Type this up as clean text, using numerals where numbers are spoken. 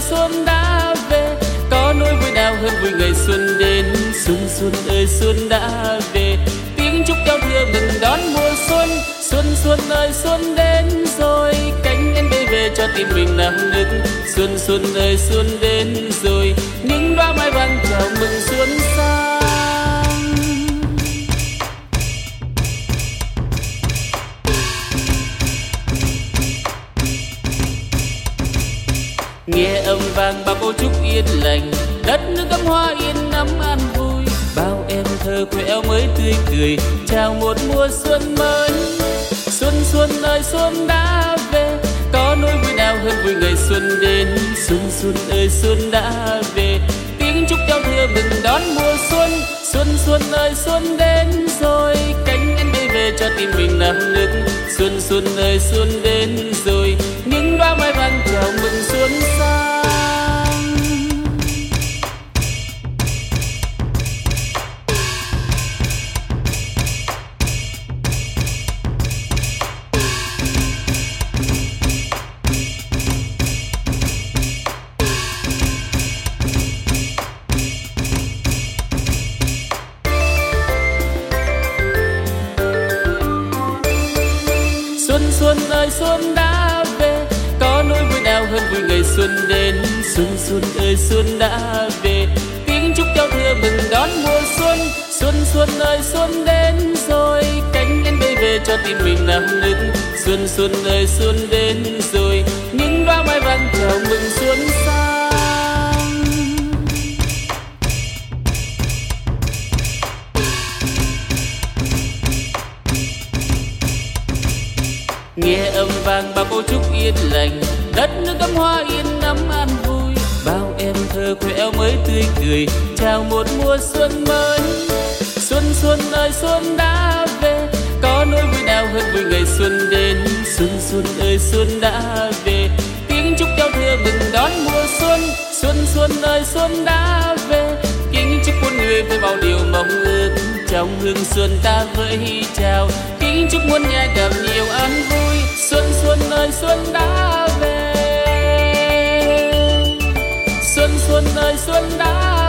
xuân đã về, có nỗi vui nào hơn vui ngày xuân đến. Xuân xuân ơi xuân đã về, tiếng chúc giao thừa mừng đón mùa xuân. Xuân xuân ơi xuân đến rồi, cánh én bay về cho tim mình náo nức. Xuân xuân ơi xuân đến rồi, những đóa mai vàng chào mừng xuân sang. Nghe âm vang bao câu chúc yên lành, đất nước ấm hoa yên ấm an vui. Bao em thơ quê eo mới tươi cười, chào một mùa xuân mới. Xuân xuân ơi xuân đã về, có nỗi vui nào hơn vui ngày xuân đến. Xuân xuân ơi xuân đã về, tiếng chúc giao thừa mừng đón mùa xuân. Xuân xuân ơi xuân đến rồi, cánh én bay về cho tim mình náo nức. Xuân xuân ơi xuân đến rồi, những đóa mai vàng chào mừng xuân sang. Xuân xuân ơi xuân đã về, có nỗi vui nào hơn vui ngày xuân đến. Xuân xuân ơi xuân đã về, tiếng chúc giao thừa mừng đón mùa xuân. Xuân xuân ơi xuân đến rồi, cánh én bay về cho tim mình náo nức. Xuân xuân ơi xuân đến rồi, những đóa mai vàng chào mừng xuân sang. Nghe âm vang bao câu chúc yên lành, đất nước ấm hoa yên ấm an vui. Bao em thơ quê eo mới tươi cười, chào một mùa xuân mới. Xuân xuân ơi xuân đã về, có nỗi vui nào hơn vui ngày xuân đến. Xuân xuân ơi xuân đã về, tiếng chúc giao thừa mừng đón mùa xuân. Xuân xuân ơi xuân đã về, kính chúc muôn người với bao điều mong ước. Trong hương xuân ta vẫy chào, kính chúc muôn nhà gặp nhiều an vui. Xuân xuân ơi xuân đã về, xuân xuân ơi xuân đã